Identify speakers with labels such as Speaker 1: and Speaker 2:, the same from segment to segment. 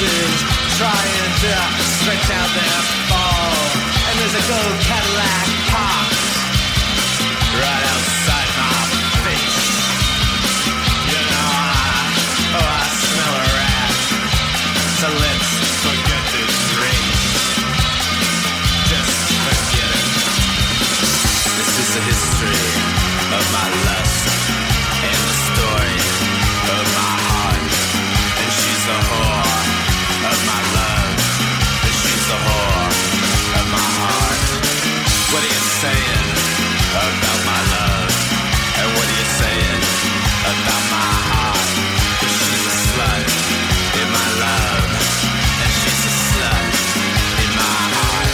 Speaker 1: faces trying to stretch out their fall. And there's a gold Cadillac parked right outside my face. You know, I smell a rat. So let's forget this race. Just forget it. This is the history of my lust and the story of my heart. And she's the whore of my love. And she's the whore of my heart. What are you saying about my love? And what are you saying about my heart? 'Cause she's a slut in my love. And she's a slut in my heart.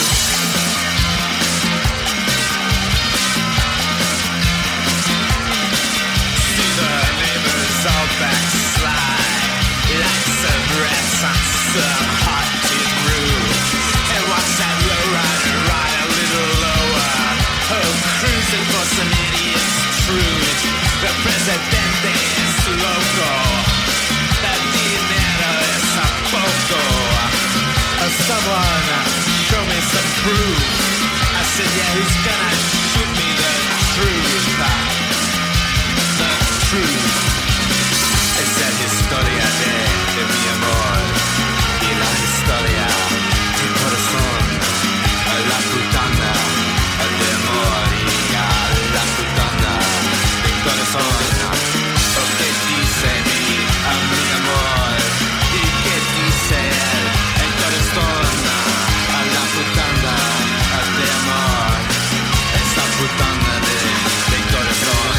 Speaker 1: See the neighbors all backslide like some rats on some hot tin roof. And watch that lowrider ride a little lower. Oh, cruising for some idiot's truth. The presidente is loco. The dinero es a poco. Someone show me some proof. I said, yeah, who's gonna shoot me the truth? The truth. Esa es la historia de mi amor. Y la historia de corazón. La putana de amor. Y a la putana de corazón. ¿O qué dice a mi amor? ¿Y qué dice él? El corazón. A la putana de amor. Esa putana de corazón.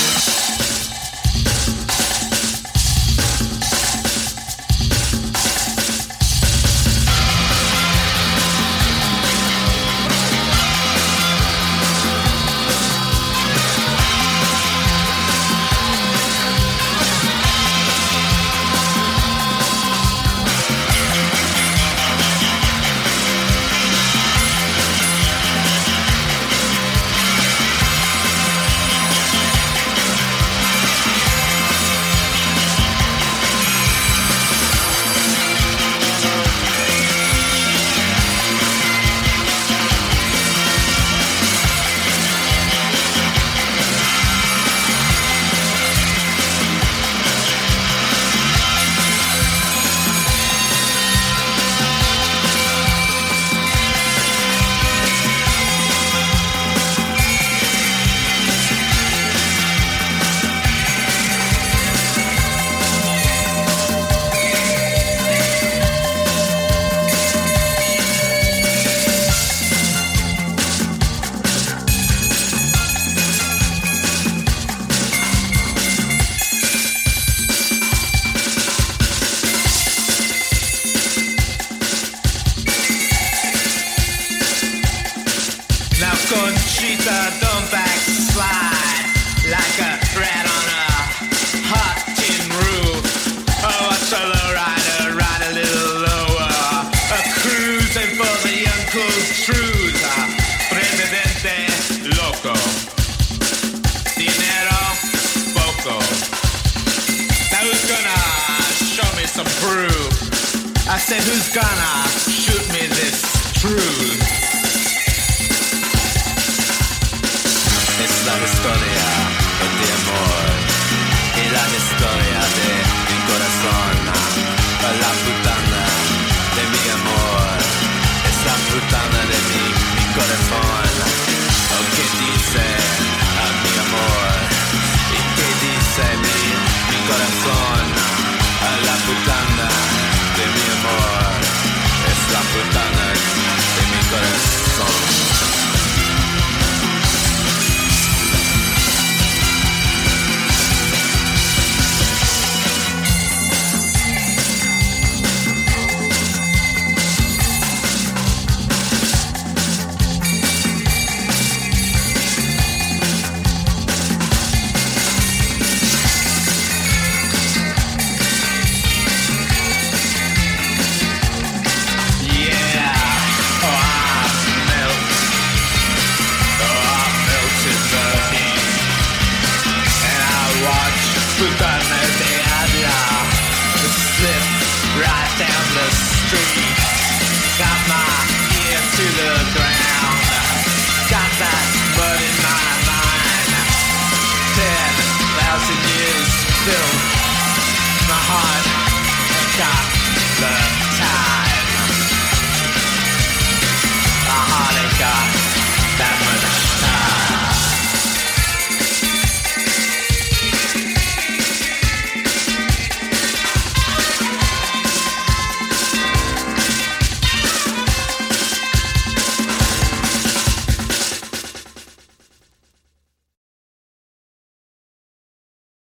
Speaker 1: Conchita, don't backslide like a rat on a hot tin roof. Oh, watch a lowrider ride a little lower. A cruising for the young cool truth. Presidente loco. Dinero poco. Now who's gonna show me some proof? I said, who's gonna shoot me this truth? Es la historia de amor y la historia de mi corazón. La putana de mi amor es la putana de mi corazón.